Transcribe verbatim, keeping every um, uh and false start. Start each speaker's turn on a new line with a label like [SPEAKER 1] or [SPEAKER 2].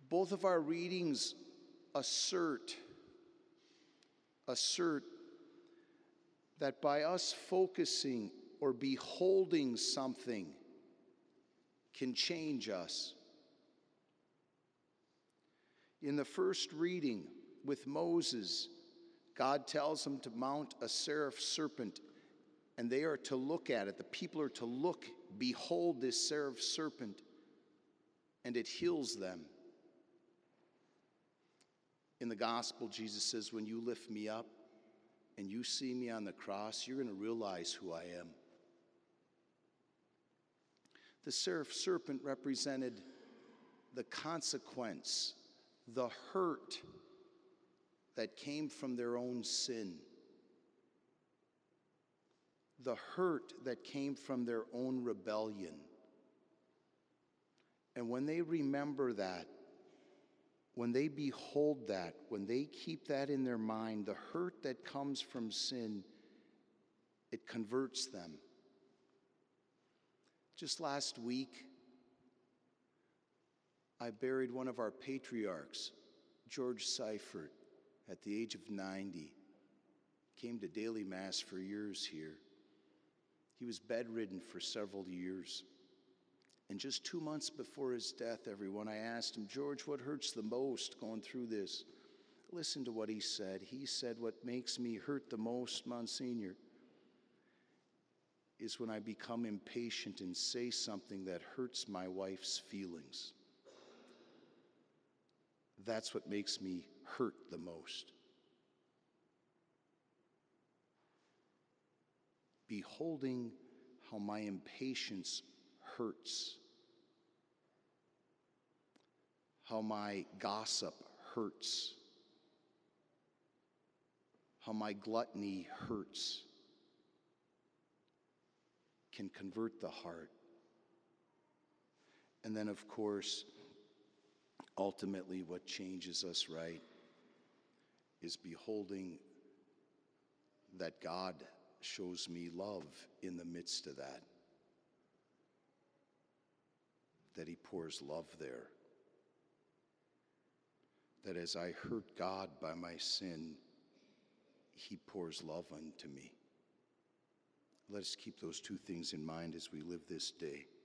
[SPEAKER 1] Both of our readings assert, assert that by us focusing or beholding something can change us. In the first reading with Moses, God tells him to mount a seraph serpent, and they are to look at it. The people are to look, behold this seraph serpent, and it heals them. In the gospel, Jesus says, when you lift me up and you see me on the cross, you're going to realize who I am. The seraph serpent represented the consequence, the hurt that came from their own sin. The hurt that came from their own rebellion. And when they remember that, when they behold that, when they keep that in their mind, the hurt that comes from sin, it converts them. Just last week, I buried one of our patriarchs, George Seifert, at the age of ninety. Came to daily mass for years here. He was bedridden for several years. And just two months before his death, everyone, I asked him, George, what hurts the most going through this? Listen to what he said. He said, what makes me hurt the most, Monsignor, is when I become impatient and say something that hurts my wife's feelings. That's what makes me hurt the most. Beholding how my impatience hurts, how my gossip hurts, how my gluttony hurts, can convert the heart. And then, of course, ultimately what changes us, right, is beholding that God shows me love in the midst of that. That he pours love there. That as I hurt God by my sin, he pours love unto me. Let us keep those two things in mind as we live this day.